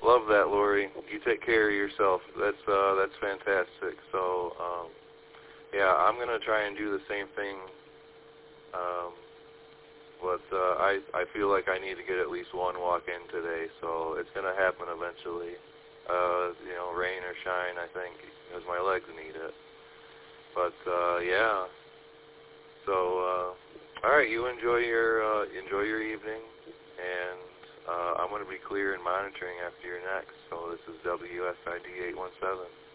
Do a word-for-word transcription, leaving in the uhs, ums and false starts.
Love that, Lori. You take care of yourself. That's uh, that's fantastic. So, um, yeah, I'm gonna try and do the same thing. Um, but uh, I I feel like I need to get at least one walk in today. So it's gonna happen eventually. Uh, you know, rain or shine. I think because my legs need it. But uh, yeah. So uh, all right, you enjoy your uh, enjoy your evening and. Uh, I'm going to be clear and monitoring after your next. So this is W S I D eight one seven.